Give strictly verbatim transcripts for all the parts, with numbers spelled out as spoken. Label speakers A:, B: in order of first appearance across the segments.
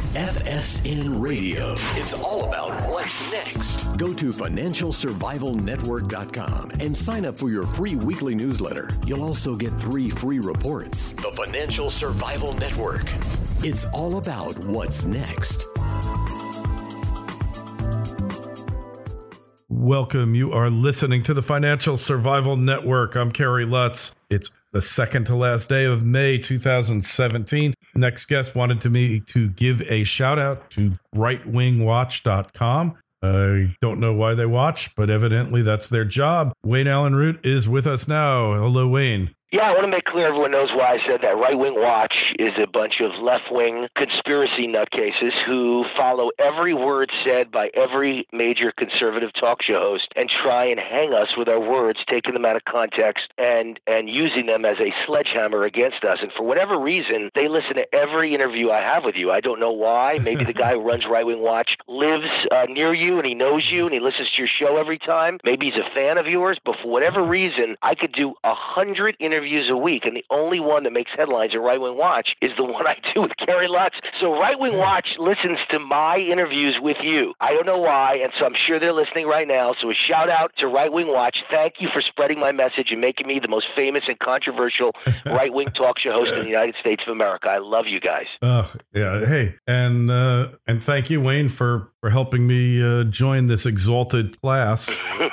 A: F S N Radio. It's all about what's next. Go to financial survival network dot com and sign up for your free weekly newsletter. You'll also get three free reports. The Financial Survival Network. It's all about what's next.
B: Welcome. You are listening to the Financial Survival Network. I'm Kerry Lutz. It's the second to last day of May two thousand seventeen. Next guest wanted to me to give a shout out to right wing watch dot com. I don't know why they watch, but evidently that's their job. Wayne Allyn Root is with us now. Hello, Wayne.
C: Yeah, I want to make clear everyone knows why I said that. Right Wing Watch is a bunch of left-wing conspiracy nutcases who follow every word said by every major conservative talk show host and try and hang us with our words, taking them out of context and, and using them as a sledgehammer against us. And for whatever reason, they listen to every interview I have with you. I don't know why. Maybe the guy who runs Right Wing Watch lives uh, near you and he knows you and he listens to your show every time. Maybe he's a fan of yours, but for whatever reason, I could do a hundred interviews interviews a week, and the only one that makes headlines at Right Wing Watch is the one I do with Kerry Lutz. So Right Wing Watch listens to my interviews with you. I don't know why, and so I'm sure they're listening right now. So a shout out to Right Wing Watch. Thank you for spreading my message and making me the most famous and controversial right wing talk show host in the United States of America. I love you guys.
B: Oh, yeah. Hey, and uh, and thank you, Wayne, for, for helping me uh, join this exalted class.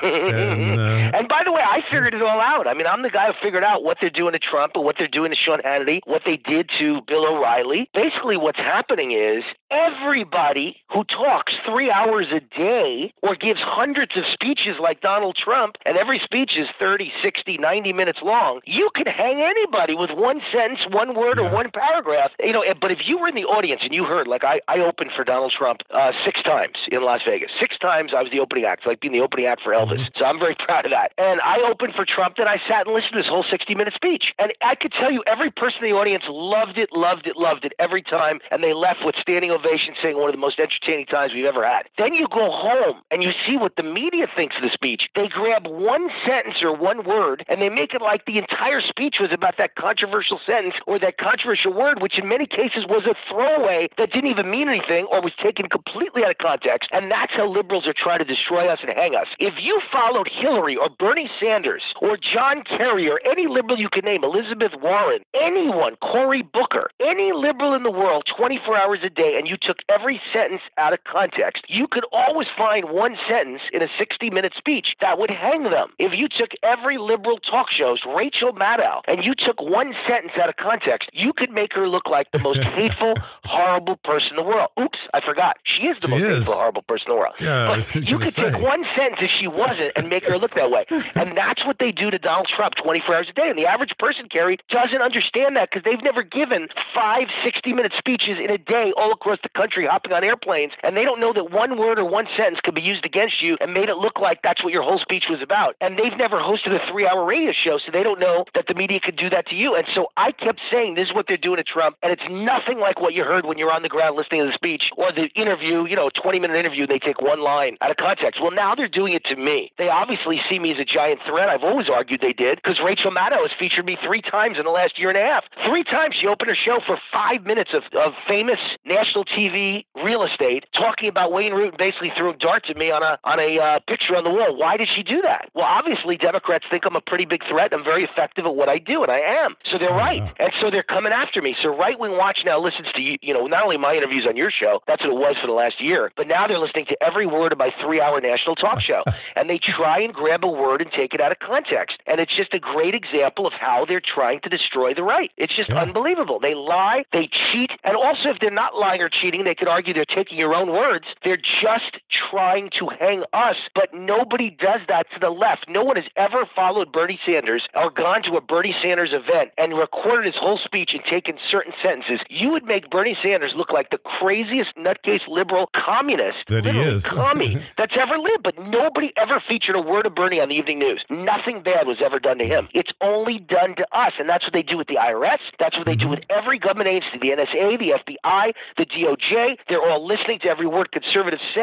B: and, uh,
C: and by the way, I figured it all out. I mean, I'm the guy who figured out what they're doing to Trump and what they're doing to Sean Hannity, what they did to Bill O'Reilly. Basically, what's happening is everybody who talks three hours a day or gives hundreds of speeches like Donald Trump, and every speech is thirty, sixty, ninety minutes long, you can hang anybody with one sentence, one word, yeah. or one paragraph. You know, but if you were in the audience and you heard, like I, I opened for Donald Trump uh, six times in Las Vegas. Six times I was the opening act, like being the opening act for Elvis. Mm-hmm. So I'm very proud of that. And I opened for Trump, then I sat and listened to his whole sixty-minute speech. And I could tell you every person in the audience loved it, loved it, loved it every time, and they left with standing ovations saying one of the most entertaining times we've ever had. Then you go home and you see what the media thinks of the speech. They grab one sentence or one word, and they make it like the entire speech was about that controversial sentence or that controversial word, which in many cases was a throwaway that didn't even mean anything or was taken completely out of context. And that's how liberals are trying to destroy us and hang us. If you followed Hillary or Bernie Sanders or John Kerry or any liberal you can name, Elizabeth Warren, anyone, Cory Booker, any liberal in the world twenty-four hours a day, and you took every sentence out of context, you could always find one sentence in a sixty-minute speech that would hang them. If you took every liberal talk show's Rachel Maddow and you took one sentence out of context, you could make her look like the most hateful, horrible person in the world. Oops, I forgot. She is the
B: she
C: most
B: is.
C: hateful, horrible person in the world.
B: Yeah,
C: but you could say. take one sentence if she wasn't and make her look that way. And that's what they do to Donald Trump twenty-four hours a day. And the average person, Kerry, doesn't understand that because they've never given five sixty-minute speeches in a day all across the country hopping on airplanes, and they don't know that one word or one sentence could be used against you and made it look like that's what your whole speech was about. And they've never hosted a three-hour radio show, so they don't know that the media could do that to you. And so I kept saying this is what they're doing to Trump, and it's nothing like what you heard when you're on the ground listening to the speech or the interview, you know, twenty-minute interview, and they take one line out of context. Well, now they're doing it to me. They obviously see me as a giant threat. I've always argued they did because Rachel Maddow has featured me three times in the last year and a half. Three times she opened her show for five minutes of, of famous national T V real estate talking about Wayne Root and basically threw darts at me on a on a uh, picture on the wall. Why did she do that? Well, obviously Democrats think I'm a pretty big threat. I'm very effective at what I do, and I am. So they're right. And so they're coming after me. So Right Wing Watch now listens to, you, you know, not only my interviews on your show, that's what it was for the last year, but now they're listening to every word of my three-hour national talk show. And they try and grab a word and take it out of context. And it's just a great example of how they're trying to destroy the right. It's just yeah. unbelievable. They lie, they cheat, and also if they're not lying or cheating, they could argue they're taking your own words. They're just trying to hang us, but nobody does that to the left. No one has ever followed Bernie Sanders or gone to a Bernie Sanders event and recorded his whole speech and taken certain sentences. You would make Bernie Sanders look like the craziest nutcase liberal communist,
B: that he is,
C: commie that's ever lived, but nobody ever featured a word of Bernie on the evening news. Nothing bad was ever done to him. It's only done to us, and that's what they do with the I R S. That's what they do with every government agency, the N S A, the F B I, the D O J. They're all listening to every word conservatives say. The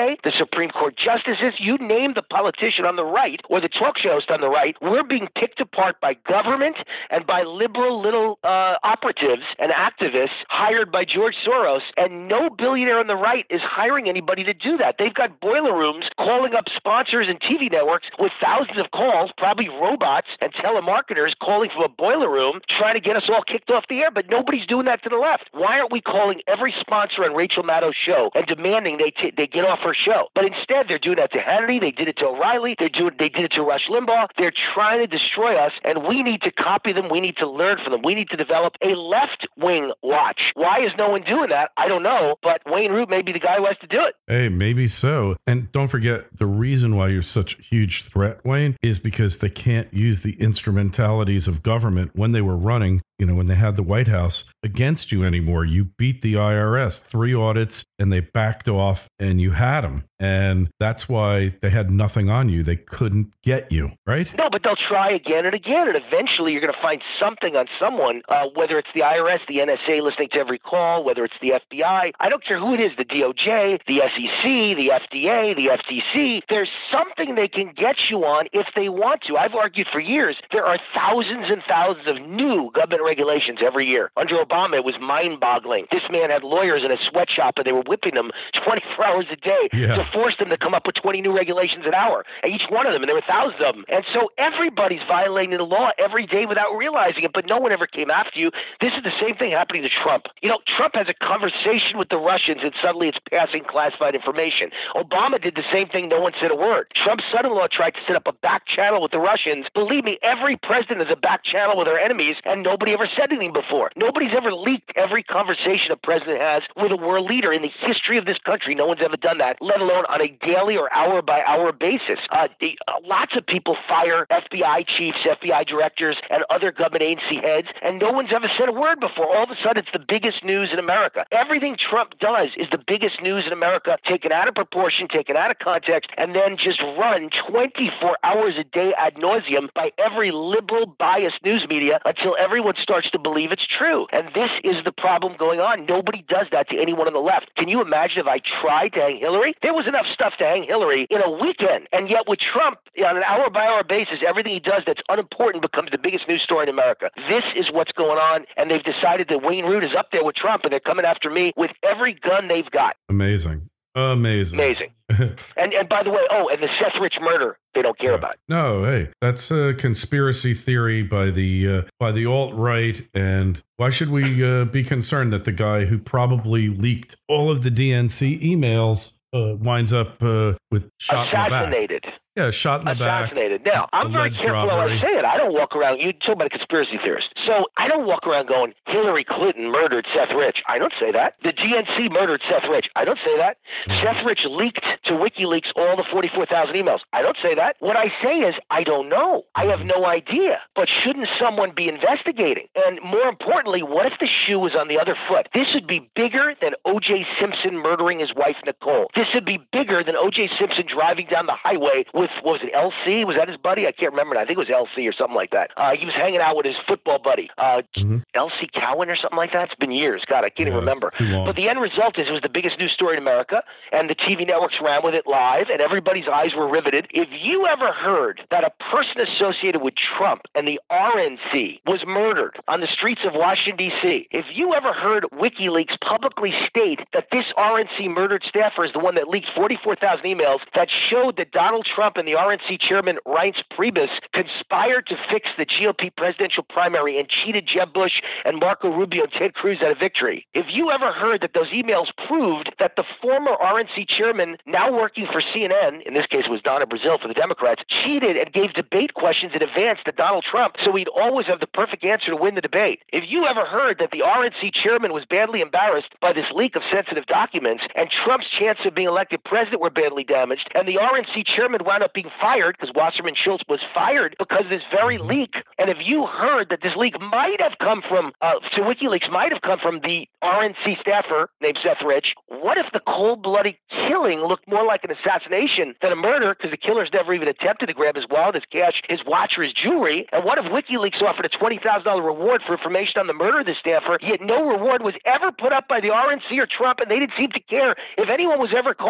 C: Supreme Court justices, you name the politician on the right or the talk show host on the right, we're being picked apart by government and by liberal little uh, operatives and activists hired by George Soros, and no billionaire on the right is hiring anybody to do that. They've got boiler rooms calling up sponsors and T V networks with thousands of calls, probably robots and telemarketers calling from a boiler room, trying to get us all kicked off the air, but nobody's doing that to the left. Why aren't we calling every sponsor on Rachel Maddow's show and demanding they t- they get off her show? But instead, they're doing that to Hannity, they did it to O'Reilly, they do it, they did it to Rush Limbaugh. They're trying to destroy us, and we need to copy them. We need to learn from them. We need to develop a left-wing watch. Why is no one doing that? I don't know, but Wayne Root may be the guy who has to do it.
B: Hey, maybe so. And don't forget, the reason why you're such a huge threat, Wayne, is because they can't use the instrumentalities of government when they were running, you know, when they had the White House against you anymore. You beat the I R S, three audits, and they backed off, and you had them. And that's why they had nothing on you. They couldn't get you, right?
C: No, but they'll try again and again, and eventually you're going to find something on someone, uh, whether it's the I R S, the N S A listening to every call, whether it's the F B I. I don't care who it is, the D O J, the S E C, the F D A, the F T C. There's something they can get you on if they want to. I've argued for years there are thousands and thousands of new government regulations every year. Under Obama, it was mind-boggling. This man had lawyers in a sweatshop, and they were whipping them twenty-four hours a day
B: yeah.
C: to force them to come up with twenty new regulations an hour, each one of them, and there were thousands of them. And so everybody's violating the law every day without realizing it, but no one ever came after you. This is the same thing happening to Trump. You know, Trump has a conversation with the Russians, and suddenly it's passing classified information. Obama did the same thing. No one said a word. Trump's son-in-law tried to set up a back channel with the Russians. Believe me, every president has a back channel with their enemies, and nobody ever said anything before. Nobody's ever leaked every conversation a president has with a world leader in the history of this country. No one's ever done that, let alone on a daily or hour-by-hour basis. Uh, the, uh, lots of people fire F B I chiefs, F B I directors, and other government agency heads, and no one's ever said a word before. All of a sudden, it's the biggest news in America. Everything Trump does is the biggest news in America, taken out of proportion, taken out of context, and then just run twenty-four hours a day ad nauseum by every liberal, biased news media until everyone starts to believe it's true. And this is the problem going on. Nobody does that to anyone on the left. Can you imagine if I tried to hang Hillary? There was enough stuff to hang Hillary in a weekend. And yet with Trump, on an hour-by-hour basis, everything he does that's unimportant becomes the biggest news story in America. This is what's going on, and they've decided that Wayne Root is up there with Trump, and they're coming after me with every gun they've got.
B: Amazing. Amazing.
C: Amazing. and and by the way, oh, and the Seth Rich murder, they don't care yeah. about.
B: No, hey, that's a conspiracy theory by the uh, by the alt-right, and why should we uh, be concerned that the guy who probably leaked all of the D N C emails uh, winds up uh, with shot
C: assassinated?
B: In the back? Yeah, shot in the back.
C: Assassinated. Now, I'm very careful how I say it. I don't walk around, you talk about a conspiracy theorist. So I don't walk around going, Hillary Clinton murdered Seth Rich. I don't say that. The D N C murdered Seth Rich. I don't say that. Mm-hmm. Seth Rich leaked to WikiLeaks all the forty-four thousand emails. I don't say that. What I say is, I don't know. I have no idea. But shouldn't someone be investigating? And more importantly, what if the shoe was on the other foot? This would be bigger than O J Simpson murdering his wife, Nicole. This would be bigger than O J Simpson driving down the highway with, what was it, L C? Was that his buddy? I can't remember. I think it was L C or something like that. Uh, he was hanging out with his football buddy, uh, mm-hmm. L C Cowan or something like that. It's been years. God, I can't yeah, even remember. But the end result is it was the biggest news story in America, and the T V networks ran with it live, and everybody's eyes were riveted. If you ever heard that a person associated with Trump and the R N C was murdered on the streets of Washington, D C, if you ever heard WikiLeaks publicly state that this R N C murdered staffer is the one that leaked forty-four thousand emails that showed that Donald Trump and the R N C chairman Reince Priebus conspired to fix the G O P presidential primary and cheated Jeb Bush and Marco Rubio and Ted Cruz out of victory. If you ever heard that those emails proved that the former R N C chairman, now working for C N N, in this case it was Donna Brazile for the Democrats, cheated and gave debate questions in advance to Donald Trump so he'd always have the perfect answer to win the debate. If you ever heard that the R N C chairman was badly embarrassed by this leak of sensitive documents and Trump's chances of being elected president were badly damaged and the R N C chairman wound up being fired because Wasserman Schultz was fired because of this very leak, and if you heard that this leak might have come from, uh, to WikiLeaks might have come from the R N C staffer named Seth Rich, what if the cold-blooded killing looked more like an assassination than a murder because the killer's never even attempted to grab his wallet, his cash, his watch, or his jewelry? And what if WikiLeaks offered a twenty thousand dollars reward for information on the murder of the staffer, yet no reward was ever put up by the R N C or Trump, and they didn't seem to care if anyone was ever caught?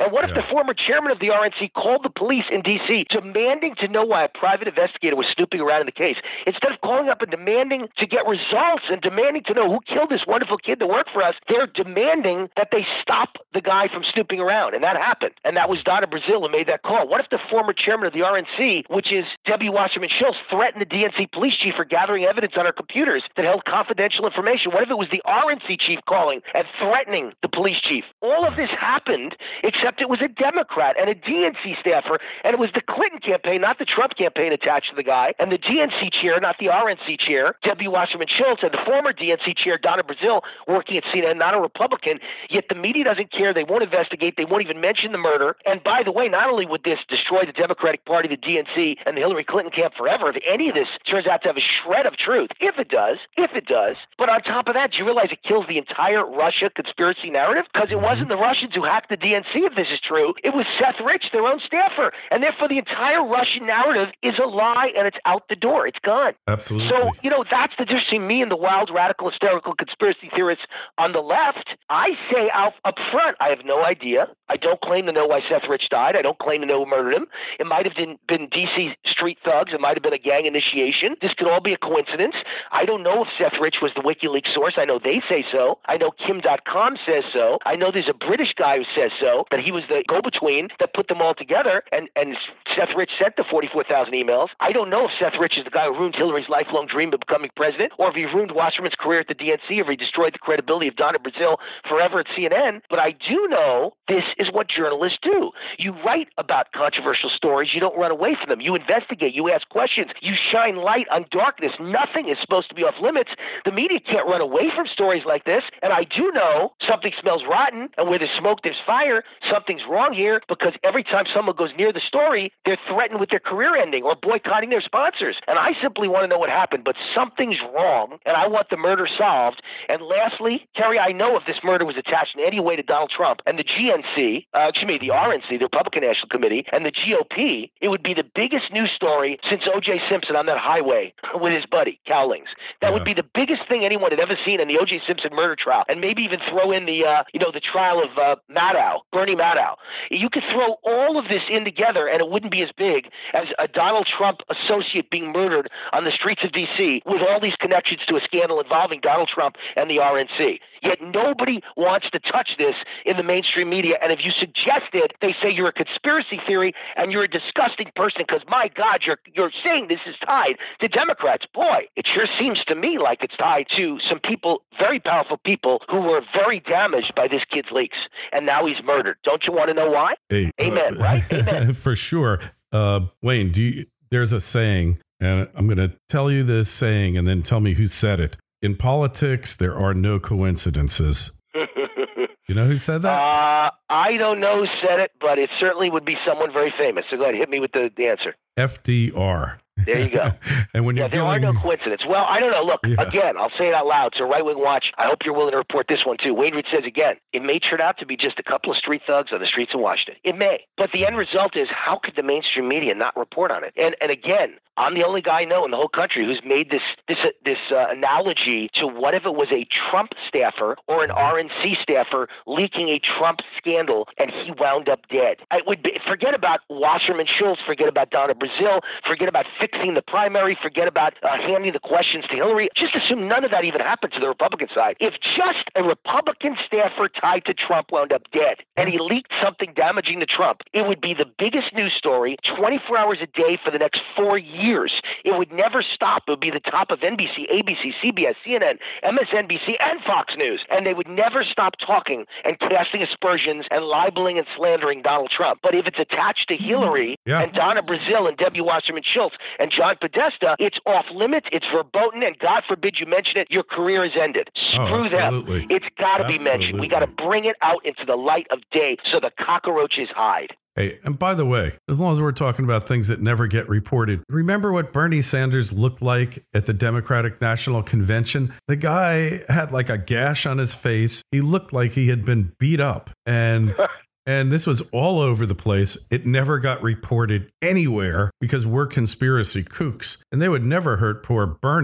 C: And what if
B: Yeah.
C: the former chairman of the R N C called the police in D C demanding to know why a private investigator was snooping around in the case? Instead of calling up and demanding to get results and demanding to know who killed this wonderful kid that worked for us, they're demanding that they stop the guy from snooping around. And that happened. And that was Donna Brazile who made that call. What if the former chairman of the R N C, which is Debbie Wasserman Schultz, threatened the D N C police chief for gathering evidence on her computers that held confidential information? What if it was the R N C chief calling and threatening the police chief? All of this happened, except it was a Democrat and a D N C staffer, and it was the Clinton campaign, not the Trump campaign, attached to the guy, and the D N C chair, not the R N C chair, Debbie Wasserman Schultz, and the former D N C chair, Donna Brazile, working at C N N, not a Republican, yet the media doesn't care. They won't investigate. They won't even mention the murder. And by the way, not only would this destroy the Democratic Party, the D N C, and the Hillary Clinton camp forever, if any of this turns out to have a shred of truth, if it does, if it does, but on top of that, do you realize it kills the entire Russia conspiracy narrative? Because it wasn't the Russians who hacked the D N C, if this is true. It was Seth Rich, their own staffer. And therefore, the entire Russian narrative is a lie, and it's out the door. It's gone.
B: Absolutely.
C: So, you know, that's the difference between me and the wild, radical, hysterical conspiracy theorists on the left. I say out up front, I have no idea. I don't claim to know why Seth Rich died. I don't claim to know who murdered him. It might have been, been D C street thugs. It might have been a gang initiation. This could all be a coincidence. I don't know if Seth Rich was the WikiLeaks source. I know they say so. I know Kim dot com says so. I know there's a British guy who says so, that he was the go-between that put them all together, and, and Seth Rich sent the forty-four thousand emails. I don't know if Seth Rich is the guy who ruined Hillary's lifelong dream of becoming president, or if he ruined Wasserman's career at the D N C, or if he destroyed the credibility of Donna Brazile forever at C N N. But I do know this is what journalists do. You write about controversial stories. You don't run away from them. You investigate. You ask questions. You shine light on darkness. Nothing is supposed to be off limits. The media can't run away from stories like this. And I do know something smells rotten, and where there's smoke, there's fire. Something's wrong here, because every time someone goes near the story, they're threatened with their career ending or boycotting their sponsors. And I simply want to know what happened, but something's wrong, and I want the murder solved. And lastly, Kerry, I know if this murder was attached in any way to Donald Trump and the G N C, uh, excuse me, the R N C, the Republican National Committee, and the G O P, it would be the biggest news story since O J Simpson on that highway with his buddy, Cowlings. That
B: Yeah.
C: would be the biggest thing anyone had ever seen in the O J Simpson murder trial, and maybe even throw in the, uh, you know, the trial of uh, Maddow, Bernie Maddow. You could throw all of this in together, and it wouldn't be as big as a Donald Trump associate being murdered on the streets of D C with all these connections to a scandal involving Donald Trump and the R N C. Yet nobody wants to touch this in the mainstream media, and if you suggest it, they say you're a conspiracy theory and you're a disgusting person because, my God, you're you're saying this is tied to Democrats. Boy, it sure seems to me like it's tied to some people, very powerful people, who were very damaged by this kid's leaks, and now he's murdered. Don't you want to know why?
B: Hey,
C: Amen,
B: uh,
C: right? Amen.
B: For sure. Uh, Wayne, do you, there's a saying, and I'm going to tell you this saying and then tell me who said it. In politics, there are no coincidences. You know who said that?
C: Uh, I don't know who said it, but it certainly would be someone very famous. So go ahead, hit me with the, the answer.
B: F D R.
C: There you go.
B: And when
C: Yeah,
B: you're
C: there
B: dealing,
C: are no coincidences. Well, I don't know. Look,
B: Yeah.
C: again, I'll say it out loud. So Right Wing Watch, I hope you're willing to report this one too. Wayne Reed says again, it may turn out to be just a couple of street thugs on the streets of Washington. It may. But the end result is, how could the mainstream media not report on it? And and again, I'm the only guy I know in the whole country who's made this this uh, this uh, analogy to what if it was a Trump staffer or an R N C staffer leaking a Trump scandal and he wound up dead. It would be, forget about Wasserman Schultz, forget about Donna Brazile, forget about fixing the primary, forget about uh, handing the questions to Hillary. Just assume none of that even happened to the Republican side. If just a Republican staffer tied to Trump wound up dead and he leaked something damaging to Trump, it would be the biggest news story twenty-four hours a day for the next four years. It would never stop. It would be the top of N B C, A B C, C B S, C N N, M S N B C, and Fox News. And they would never stop talking and casting aspersions and libeling and slandering Donald Trump. But if it's attached to Hillary
B: Yeah.
C: and Donna Brazile and Debbie Wasserman Schultz and John Podesta, it's off limits, it's verboten, and God forbid you mention it, your career is ended. Screw
B: absolutely.
C: them. It's got to be mentioned. We got to bring it out into the light of day so the cockroaches hide.
B: Hey, and by the way, as long as we're talking about things that never get reported, remember what Bernie Sanders looked like at the Democratic National Convention? The guy had like a gash on his face. He looked like he had been beat up. And and this was all over the place. It never got reported anywhere because we're conspiracy kooks. And they would never hurt poor Bernie. But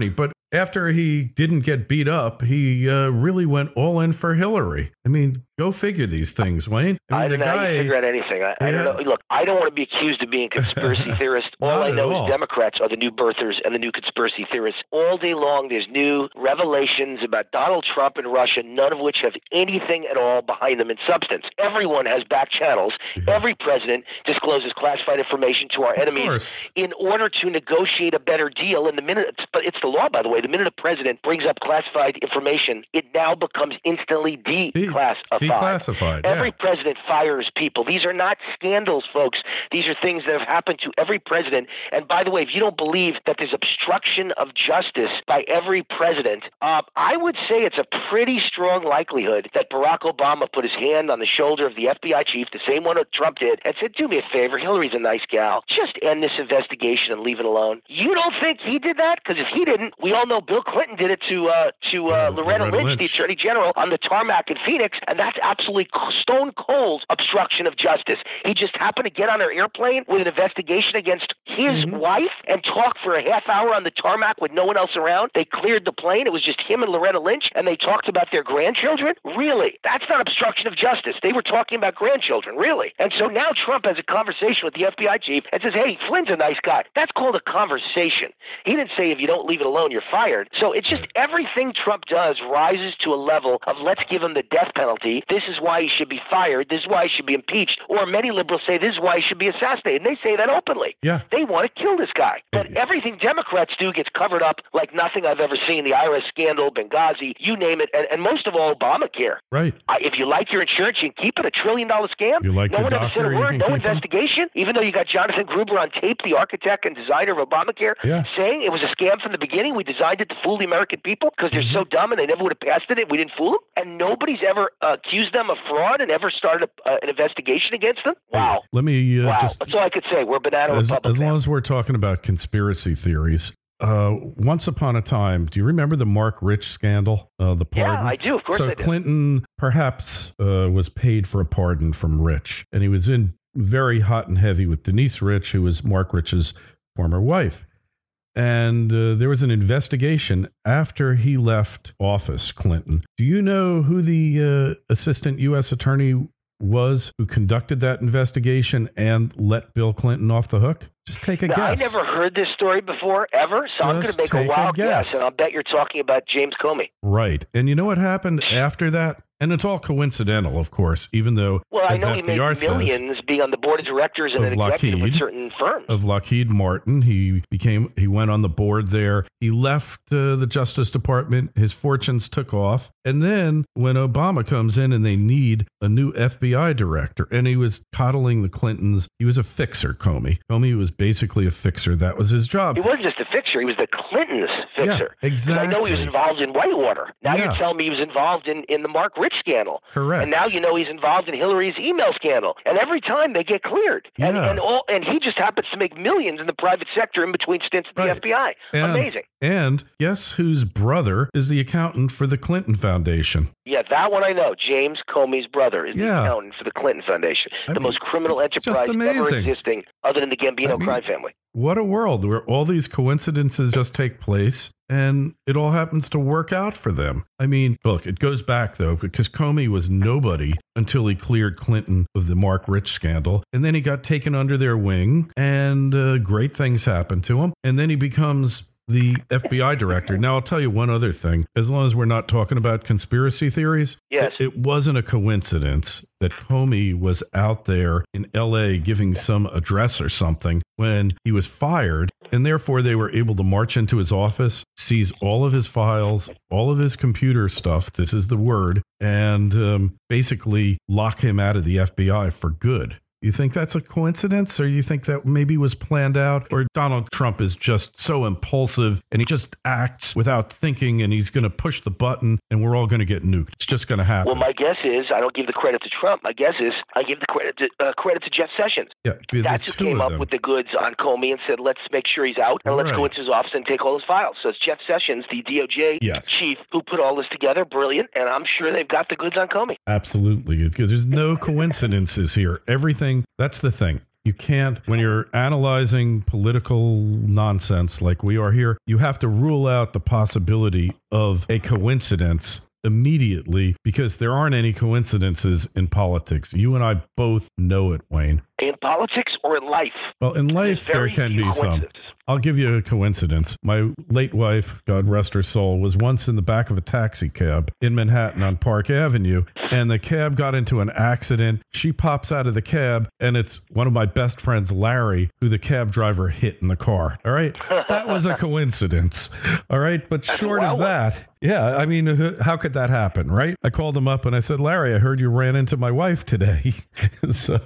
B: after he didn't get beat up, he uh, really went all in for Hillary. I mean, go figure these things, Wayne. I, mean,
C: I don't
B: the
C: know
B: guy,
C: how you figure out anything. I, I
B: yeah.
C: don't know. Look, I don't want to be accused of being a conspiracy theorist. All
B: Not
C: I know
B: all.
C: is Democrats are the new birthers and the new conspiracy theorists. All day long, there's new revelations about Donald Trump and Russia, none of which have anything at all behind them in substance. Everyone has back channels.
B: Yeah.
C: Every president discloses classified information to our
B: Of
C: enemies
B: course.
C: in order to negotiate a better deal. And the minute, but it's the law, by the way, the minute a president brings up classified information, it now becomes instantly declassified.
B: Declassified.
C: Every
B: yeah.
C: president fires people. These are not scandals, folks. These are things that have happened to every president. And by the way, if you don't believe that there's obstruction of justice by every president, uh, I would say it's a pretty strong likelihood that Barack Obama put his hand on the shoulder of the F B I chief, the same one that Trump did, and said, do me a favor, Hillary's a nice gal. Just end this investigation and leave it alone. You don't think he did that? Because if he didn't, we all know Bill Clinton did it to uh, to uh,
B: Yeah,
C: Loretta,
B: Loretta
C: Lynch,
B: Lynch,
C: the Attorney General, on the tarmac in Phoenix, and that's absolutely stone cold obstruction of justice. He just happened to get on an airplane with an investigation against his
B: Mm-hmm.
C: wife and talk for a half hour on the tarmac with no one else around. They cleared the plane. It was just him and Loretta Lynch, and they talked about their grandchildren. Really? That's not obstruction of justice. They were talking about grandchildren, really. And so now Trump has a conversation with the F B I chief and says, hey, Flynn's a nice guy. That's called a conversation. He didn't say if you don't leave it alone, you're fired. So it's just everything Trump does rises to a level of let's give him the death penalty. This is why he should be fired. This is why he should be impeached. Or many liberals say this is why he should be assassinated. And they say that openly.
B: Yeah.
C: They want to kill this guy. But everything Democrats do gets covered up like nothing I've ever seen. The I R S scandal, Benghazi, you name it. And, and most of all, Obamacare.
B: Right.
C: I, if you like your insurance, you can keep it. A trillion dollar scam.
B: You like
C: no
B: your
C: one ever said
B: doctor,
C: a
B: you
C: word.
B: can
C: No
B: keep him.
C: investigation. Even though you got Jonathan Gruber on tape, the architect and designer of Obamacare,
B: Yeah.
C: saying it was a scam from the beginning. We designed it to fool the American people because they're so dumb and they never would have passed it if we didn't fool them. And nobody's ever uh, accused them of fraud and ever started a, uh, an investigation against them. Wow.
B: Let me uh,
C: Wow.
B: just
C: That's all I could say. We're banana
B: as,
C: republic
B: as long
C: now.
B: as we're talking about conspiracy theories. Uh, once upon a time, do you remember the Mark Rich scandal? Uh, the pardon?
C: Yeah, I do. Of course
B: so
C: I do.
B: Clinton perhaps uh, was paid for a pardon from Rich, and he was in very hot and heavy with Denise Rich, who was Mark Rich's former wife. And uh, there was an investigation after he left office, Clinton. Do you know who the uh, assistant U S attorney was who conducted that investigation and let Bill Clinton off the hook? Just take a
C: Now, I
B: guess.
C: never heard this story before, ever, so I'm going
B: Just
C: to make a
B: take a
C: wild
B: guess.
C: guess, and I'll bet you're talking about James Comey.
B: Right. And you know what happened after that? And it's all coincidental, of course, even though,
C: Well, I
B: as
C: know he
B: F
C: made
B: D R says,
C: millions being on the board of directors and
B: Of
C: an executive with
B: Lockheed.
C: certain firms.
B: of Lockheed Martin. He became, he went on the board there. He left uh, the Justice Department. His fortunes took off. And then when Obama comes in and they need a new F B I director, and he was coddling the Clintons, he was a fixer, Comey. Comey was basically a fixer. That was his job.
C: He wasn't just a fixer; he was the Clintons' fixer.
B: Yeah,
C: 'Cause I know he was
B: exactly.
C: involved in Whitewater. Now
B: Yeah.
C: you're telling me he was involved in, in the Mark Rich scandal.
B: Correct.
C: And now you know he's involved in Hillary's email scandal. And every time they get cleared, and
B: Yeah.
C: and all, and he just happens to make millions in the private sector in between stints at the
B: Right.
C: F B I.
B: And,
C: Amazing.
B: And guess whose brother is the accountant for the Clinton Foundation?
C: Yeah, that one I know. James Comey's brother is the
B: Yeah.
C: accountant for the Clinton Foundation,
B: I
C: the
B: mean,
C: most criminal
B: it's just
C: enterprise ever
B: amazing.
C: existing, other than the Gambino
B: I mean,
C: crime family.
B: What a world where all these coincidences just take place and it all happens to work out for them. I mean, look, it goes back though, because Comey was nobody until he cleared Clinton of the Mark Rich scandal. And then he got taken under their wing and uh, great things happened to him. And then he becomes the F B I director. Now, I'll tell you one other thing. As long as we're not talking about conspiracy theories,
C: Yes.
B: it, it wasn't a coincidence that Comey was out there in L A giving some address or something when he was fired, and therefore they were able to march into his office, seize all of his files, all of his computer stuff, this is the word, and um, basically lock him out of the F B I for good. You think that's a coincidence, or you think that maybe was planned out, or Donald Trump is just so impulsive and he just acts without thinking and he's going to push the button and we're all going to get nuked? It's just going to happen.
C: Well, my guess is I don't give the credit to Trump. My guess is I give the credit to, uh, credit to Jeff Sessions.
B: yeah, the
C: That's who
B: two
C: came
B: of
C: up
B: them.
C: with the goods on Comey and said, let's make sure he's out and let's go
B: Right.
C: into his office and take all his files. So it's Jeff Sessions, the D O J
B: Yes.
C: chief, who put all this together. Brilliant. And I'm sure they've got the goods on Comey.
B: Absolutely. Because there's no coincidences here. Everything, that's the thing. You can't, when you're analyzing political nonsense like we are here, you have to rule out the possibility of a coincidence immediately, because there aren't any coincidences in politics. You and I both know it, Wayne.
C: In politics or in life?
B: Well, in life, there can be some. I'll give you a coincidence. My late wife, God rest her soul, was once in the back of a taxi cab in Manhattan on Park Avenue, and the cab got into an accident. She pops out of the cab, and it's one of my best friends, Larry, who the cab driver hit in the car. All right? That was a coincidence. All right? But short of that, yeah, I mean, how could that happen, right? I called him up and I said, Larry, I heard you ran into my wife today. So,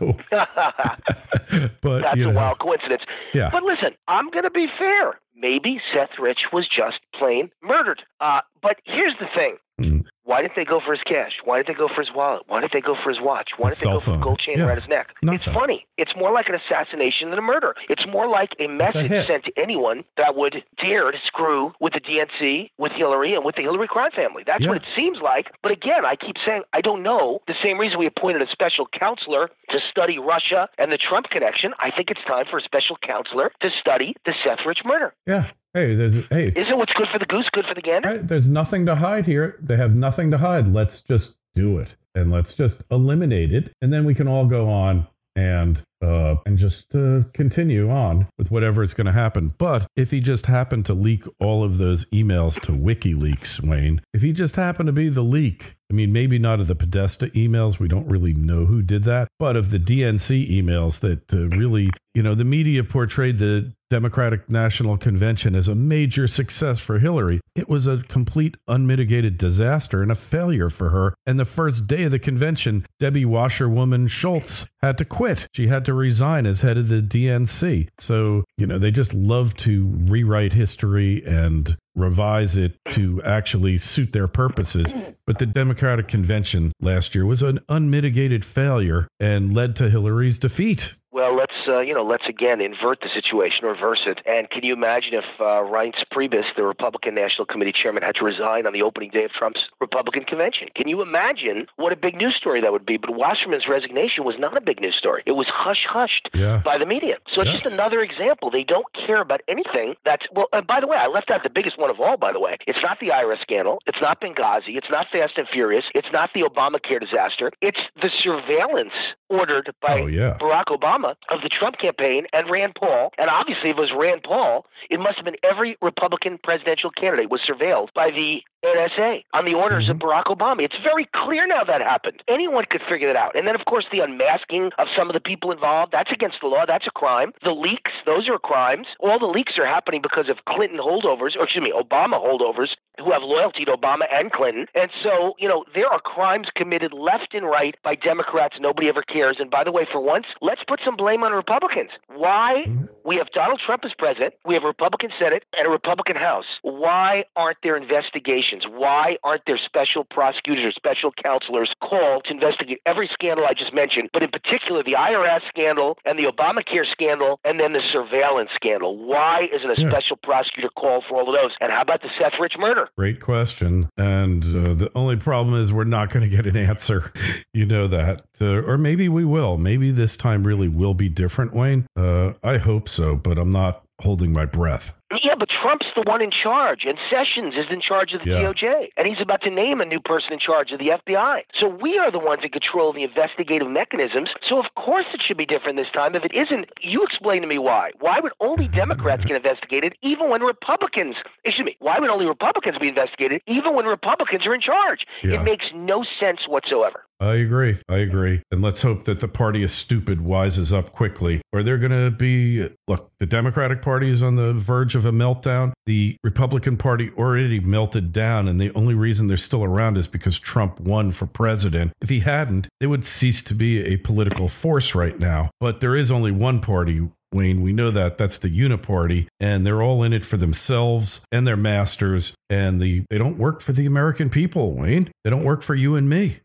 B: but
C: that's
B: you know,
C: a wild coincidence.
B: Yeah.
C: But listen, I'm going to be fair. Maybe Seth Rich was just plain murdered. Uh, but here's the thing. Mm. Why didn't they go for his cash? Why didn't they go for his wallet? Why didn't they go for his watch? Why didn't they go for a gold chain yeah. around his neck? Nothing. It's funny. It's more like an assassination than a murder. It's more like a message a sent to anyone that would dare to screw with the D N C, with Hillary, and with the Hillary crime family. That's yeah. what it seems like. But again, I keep saying I don't know. The same reason we appointed a special counselor to study Russia and the Trump connection, I think it's time for a special counselor to study the Seth Rich murder.
B: Yeah. Hey, there's hey.
C: Isn't what's good for the goose good for the gander?
B: Right, there's nothing to hide here. They have nothing to hide. Let's just do it, and let's just eliminate it, and then we can all go on and uh, and just uh, continue on with whatever is going to happen. But if he just happened to leak all of those emails to WikiLeaks, Wayne, if he just happened to be the leak, I mean, maybe not of the Podesta emails. We don't really know who did that, but of the D N C emails that uh, really, you know, the media portrayed the Democratic National Convention as a major success for Hillary. It was a complete unmitigated disaster and a failure for her. And the first day of the convention, Debbie Washerwoman Schultz had to quit. She had to resign as head of the D N C. So, you know, they just love to rewrite history and revise it to actually suit their purposes. But the Democratic Convention last year was an unmitigated failure and led to Hillary's defeat.
C: Well, let's, uh, you know, let's again invert the situation, reverse it. And can you imagine if uh, Reince Priebus, the Republican National Committee chairman, had to resign on the opening day of Trump's Republican convention? Can you imagine what a big news story that would be? But Wasserman's resignation was not a big news story. It was hush-hushed yeah. by the media. So it's yes. just another example. They don't care about anything that's, well, and by the way, I left out the biggest one of all, by the way. It's not the I R S scandal. It's not Benghazi. It's not Fast and Furious. It's not the Obamacare disaster. It's the surveillance ordered by
B: oh, yeah.
C: Barack Obama of the Trump campaign and Rand Paul. And obviously, if it was Rand Paul, it must have been every Republican presidential candidate was surveilled by the N S A on the orders mm-hmm. of Barack Obama. It's very clear now that happened. Anyone could figure that out. And then, of course, the unmasking of some of the people involved, that's against the law. That's a crime. The leaks, those are crimes. All the leaks are happening because of Clinton holdovers, or excuse me, Obama holdovers who have loyalty to Obama and Clinton. And so, you know, there are crimes committed left and right by Democrats. Nobody ever cares. And by the way, for once, let's put some blame on Republicans. Why? Mm-hmm. We have Donald Trump as president. We have a Republican Senate and a Republican House. Why aren't there investigations? Why aren't there special prosecutors or special counselors called to investigate every scandal I just mentioned, but in particular the I R S scandal and the Obamacare scandal and then the surveillance scandal? Why isn't a yeah. special prosecutor called for all of those? And how about the Seth Rich murder?
B: Great question. And uh, the only problem is we're not going to get an answer. You know that. Uh, or maybe we will. Maybe this time really will be different, Wayne. Uh, I hope so, but I'm not holding my breath.
C: Yeah, but Trump's the one in charge, and Sessions is in charge of the yeah. D O J, and he's about to name a new person in charge of the F B I. So we are the ones in control of the investigative mechanisms, so of course it should be different this time. If it isn't, you explain to me why. Why would only Democrats get investigated even when Republicans, excuse me, why would only Republicans be investigated even when Republicans are in charge? Yeah. It makes no sense whatsoever.
B: I agree. I agree. And let's hope that the party is stupid wises up quickly, or they're going to be, look, the Democratic Party is on the verge of a meltdown. The Republican Party already melted down, and the only reason they're still around is because Trump won for president. If he hadn't, they would cease to be a political force right now. But there is only one party, Wayne. We know that. That's the Uniparty, and they're all in it for themselves and their masters, and the they don't work for the American people, Wayne. They don't work for you and me.
C: Well,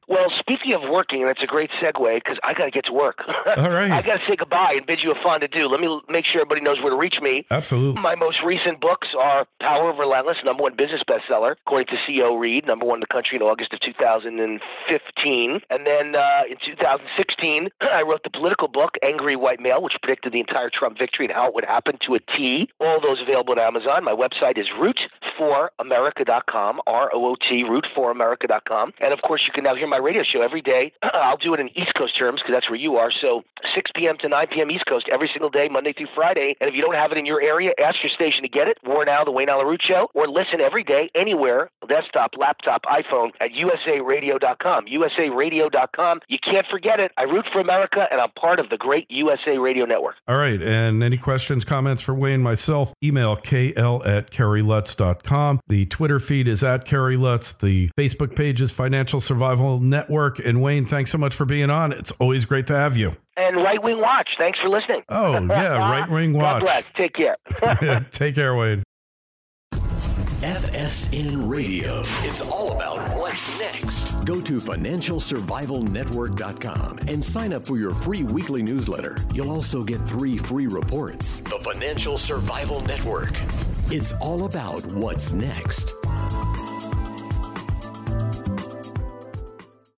C: speaking of working, and it's a great segue because I got to get to work.
B: All right.
C: I got to say goodbye and bid you a fond adieu. Let me make sure everybody knows where to reach me.
B: Absolutely.
C: My most recent books are Power of Relentless, number one business bestseller, according to C O Reed, number one in the country in August of two thousand fifteen. And then uh, in two thousand sixteen, I wrote the political book, Angry White Male, which predicted the entire Trump victory and how it would happen to a T. All those available at Amazon. My website is root for america dot com, R O O T, root for america dot com. And, of course, you can now hear my radio show every day. I'll do it in East Coast terms because that's where you are. So six p.m. to nine p.m. East Coast every single day, Monday through Friday. And if you don't have it in your area, ask your station to get it. War Now, The Wayne Allyn Root Show, or listen every day, anywhere, desktop, laptop, iPhone, at U S A radio dot com. U S A radio dot com. You can't forget it. I root for America, and I'm part of the great U S A Radio Network.
B: All right. And any questions, comments for Wayne, myself, email K L at Kerry Lutz dot com. The Twitter feed is at Kerry Lutz. The Facebook page is Financial Survival Network. And Wayne, thanks so much for being on. It's always great to have you.
C: And Right Wing Watch. Thanks for listening.
B: Oh, yeah. Right Wing Watch.
C: God bless. Take care.
B: Take care, Wayne.
A: F S N Radio. It's all about what's next. Go to financial survival network dot com and sign up for your free weekly newsletter. You'll also get three free reports. The Financial Survival Network. It's all about what's next.